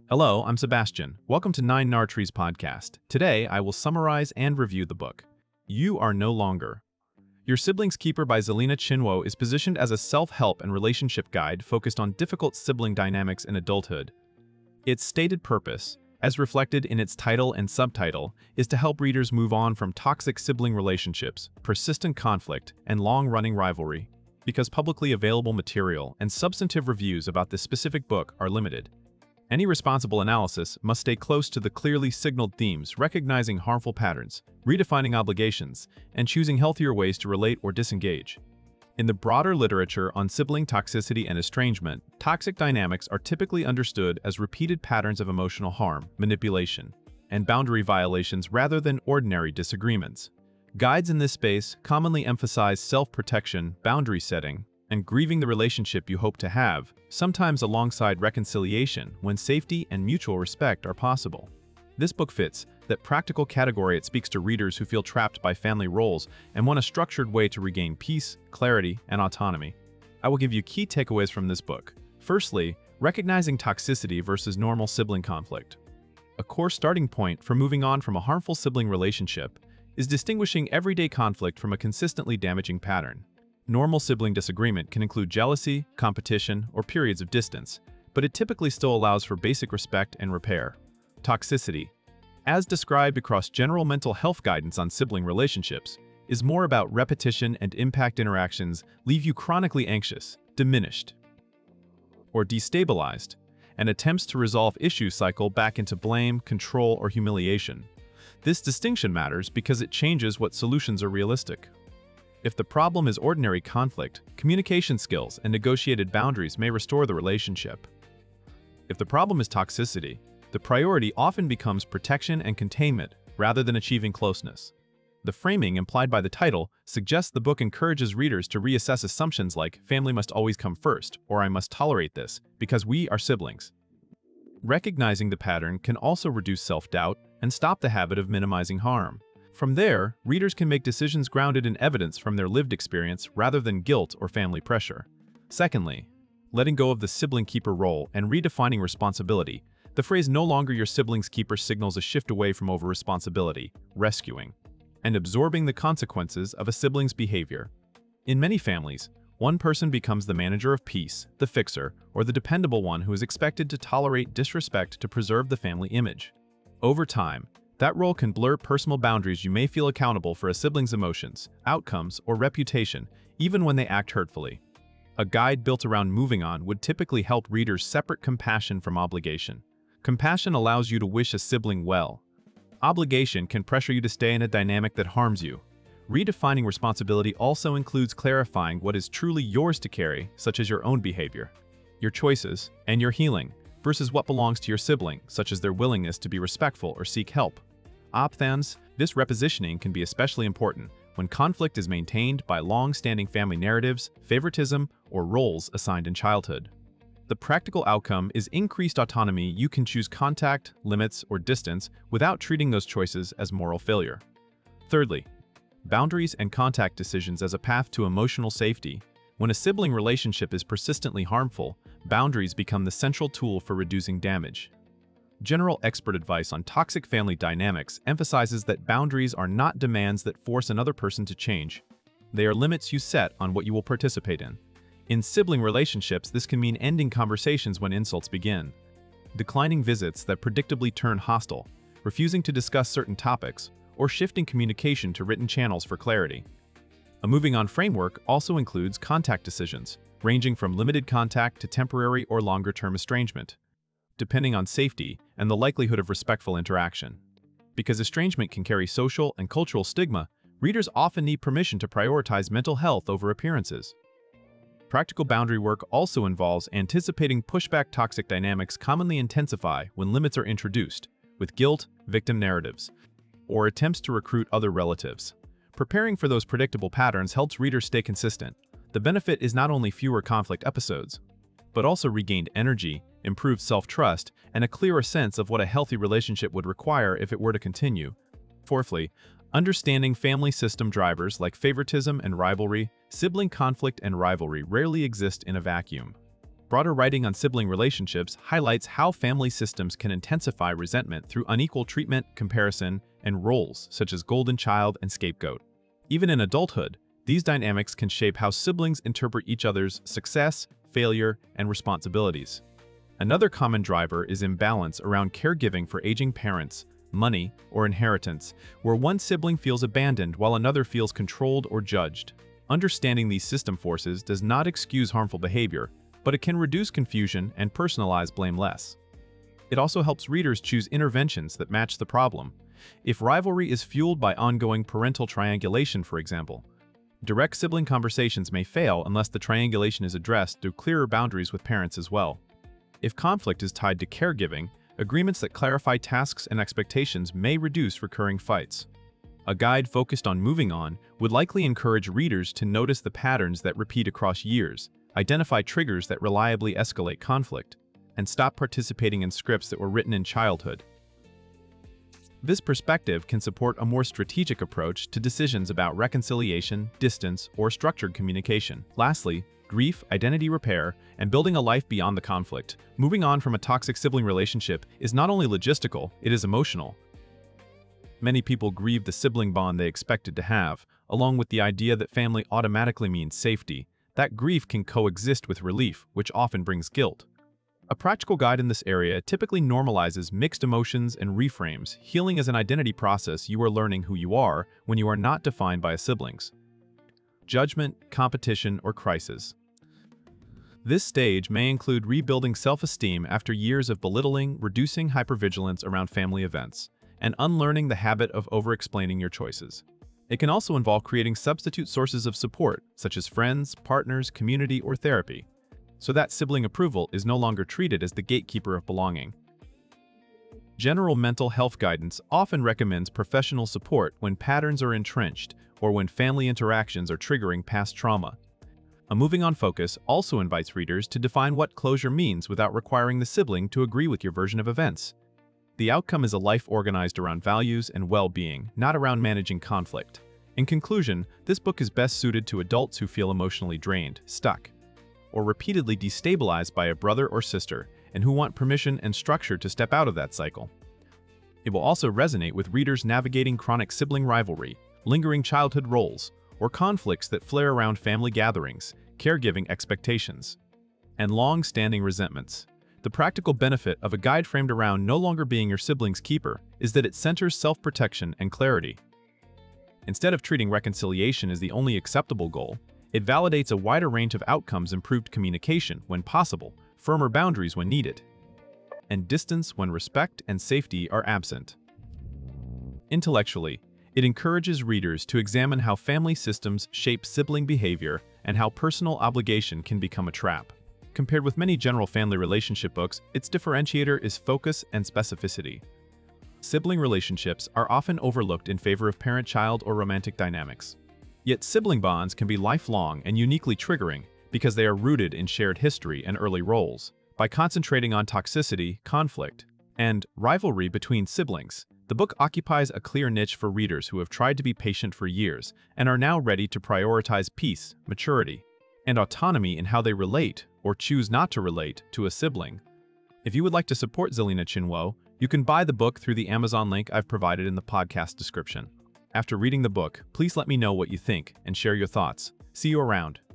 Hello, I'm Sebastian. Welcome to Nine Nartrees podcast. Today, I will summarize and review the book. You Are No Longer. Your Sibling's Keeper by Zelina Chinwo is positioned as a self-help and relationship guide focused on difficult sibling dynamics in adulthood. Its stated purpose, as reflected in its title and subtitle, is to help readers move on from toxic sibling relationships, persistent conflict, and long-running rivalry. Because publicly available material and substantive reviews about this specific book are limited, any responsible analysis must stay close to the clearly signaled themes, recognizing harmful patterns, redefining obligations, and choosing healthier ways to relate or disengage. In the broader literature on sibling toxicity and estrangement, toxic dynamics are typically understood as repeated patterns of emotional harm, manipulation, and boundary violations rather than ordinary disagreements. Guides in this space commonly emphasize self-protection, boundary setting, and grieving the relationship you hope to have, sometimes alongside reconciliation when safety and mutual respect are possible. This book fits that practical category. It speaks to readers who feel trapped by family roles and want a structured way to regain peace, clarity, and autonomy. I will give you key takeaways from this book. Firstly, recognizing toxicity versus normal sibling conflict. A core starting point for moving on from a harmful sibling relationship is distinguishing everyday conflict from a consistently damaging pattern. Normal sibling disagreement can include jealousy, competition, or periods of distance, but it typically still allows for basic respect and repair. Toxicity, as described across general mental health guidance on sibling relationships, is more about repetition and impact. Interactions leave you chronically anxious, diminished, or destabilized, and attempts to resolve issues cycle back into blame, control, or humiliation. This distinction matters because it changes what solutions are realistic. If the problem is ordinary conflict, communication skills and negotiated boundaries may restore the relationship. If the problem is toxicity, the priority often becomes protection and containment rather than achieving closeness. The framing implied by the title suggests the book encourages readers to reassess assumptions like family must always come first or I must tolerate this because we are siblings. Recognizing the pattern can also reduce self-doubt and stop the habit of minimizing harm. From there, readers can make decisions grounded in evidence from their lived experience rather than guilt or family pressure. Secondly, letting go of the sibling keeper role and redefining responsibility. The phrase "no longer your sibling's keeper" signals a shift away from over-responsibility, rescuing, and absorbing the consequences of a sibling's behavior. In many families, one person becomes the manager of peace, the fixer, or the dependable one who is expected to tolerate disrespect to preserve the family image. Over time, that role can blur personal boundaries. You may feel accountable for a sibling's emotions, outcomes, or reputation, even when they act hurtfully. A guide built around moving on would typically help readers separate compassion from obligation. Compassion allows you to wish a sibling well. Obligation can pressure you to stay in a dynamic that harms you. Redefining responsibility also includes clarifying what is truly yours to carry, such as your own behavior, your choices, and your healing, versus what belongs to your sibling, such as their willingness to be respectful or seek help. Opthans, this repositioning can be especially important when conflict is maintained by long-standing family narratives, favoritism, or roles assigned in childhood. The practical outcome is increased autonomy. You can choose contact, limits, or distance without treating those choices as moral failure. Thirdly, boundaries and contact decisions as a path to emotional safety. When a sibling relationship is persistently harmful, boundaries become the central tool for reducing damage. General expert advice on toxic family dynamics emphasizes that boundaries are not demands that force another person to change. They are limits you set on what you will participate in. In sibling relationships, this can mean ending conversations when insults begin, declining visits that predictably turn hostile, refusing to discuss certain topics, or shifting communication to written channels for clarity. A moving on framework also includes contact decisions, ranging from limited contact to temporary or longer-term estrangement, depending on safety and the likelihood of respectful interaction. Because estrangement can carry social and cultural stigma, readers often need permission to prioritize mental health over appearances. Practical boundary work also involves anticipating pushback. Toxic dynamics commonly intensify when limits are introduced, with guilt, victim narratives, or attempts to recruit other relatives. Preparing for those predictable patterns helps readers stay consistent. The benefit is not only fewer conflict episodes, but also regained energy, improved self-trust, and a clearer sense of what a healthy relationship would require if it were to continue. Fourthly, understanding family system drivers like favoritism and rivalry. Sibling conflict and rivalry rarely exist in a vacuum. Broader writing on sibling relationships highlights how family systems can intensify resentment through unequal treatment, comparison, and roles such as golden child and scapegoat. Even in adulthood, these dynamics can shape how siblings interpret each other's success, failure, and responsibilities. Another common driver is imbalance around caregiving for aging parents, money, or inheritance, where one sibling feels abandoned while another feels controlled or judged. Understanding these system forces does not excuse harmful behavior, but it can reduce confusion and personalize blame less. It also helps readers choose interventions that match the problem. If rivalry is fueled by ongoing parental triangulation, for example, direct sibling conversations may fail unless the triangulation is addressed through clearer boundaries with parents as well. If conflict is tied to caregiving, agreements that clarify tasks and expectations may reduce recurring fights. A guide focused on moving on would likely encourage readers to notice the patterns that repeat across years, identify triggers that reliably escalate conflict, and stop participating in scripts that were written in childhood. This perspective can support a more strategic approach to decisions about reconciliation, distance, or structured communication. Lastly, grief, identity repair, and building a life beyond the conflict. Moving on from a toxic sibling relationship is not only logistical, it is emotional. Many people grieve the sibling bond they expected to have, along with the idea that family automatically means safety. That grief can coexist with relief, which often brings guilt. A practical guide in this area typically normalizes mixed emotions and reframes healing as an identity process. You are learning who you are when you are not defined by a siblings. Judgment, competition, or crisis. This stage may include rebuilding self-esteem after years of belittling, reducing hypervigilance around family events, and unlearning the habit of over-explaining your choices. It can also involve creating substitute sources of support, such as friends, partners, community, or therapy, so that sibling approval is no longer treated as the gatekeeper of belonging. General mental health guidance often recommends professional support when patterns are entrenched or when family interactions are triggering past trauma. A moving on focus also invites readers to define what closure means without requiring the sibling to agree with your version of events. The outcome is a life organized around values and well-being, not around managing conflict. In conclusion, this book is best suited to adults who feel emotionally drained, stuck, or repeatedly destabilized by a brother or sister, and who want permission and structure to step out of that cycle. It will also resonate with readers navigating chronic sibling rivalry, lingering childhood roles, or conflicts that flare around family gatherings, caregiving expectations, and long-standing resentments. The practical benefit of a guide framed around no longer being your sibling's keeper is that it centers self-protection and clarity. Instead of treating reconciliation as the only acceptable goal, it validates a wider range of outcomes: improved communication when possible, firmer boundaries when needed, and distance when respect and safety are absent. Intellectually, it encourages readers to examine how family systems shape sibling behavior and how personal obligation can become a trap. Compared with many general family relationship books, its differentiator is focus and specificity. Sibling relationships are often overlooked in favor of parent-child or romantic dynamics. Yet sibling bonds can be lifelong and uniquely triggering because they are rooted in shared history and early roles. By concentrating on toxicity, conflict, and rivalry between siblings, the book occupies a clear niche for readers who have tried to be patient for years and are now ready to prioritize peace, maturity, and autonomy in how they relate or choose not to relate to a sibling. If you would like to support Zelina Chinwo, you can buy the book through the Amazon link I've provided in the podcast description. After reading the book, please let me know what you think and share your thoughts. See you around.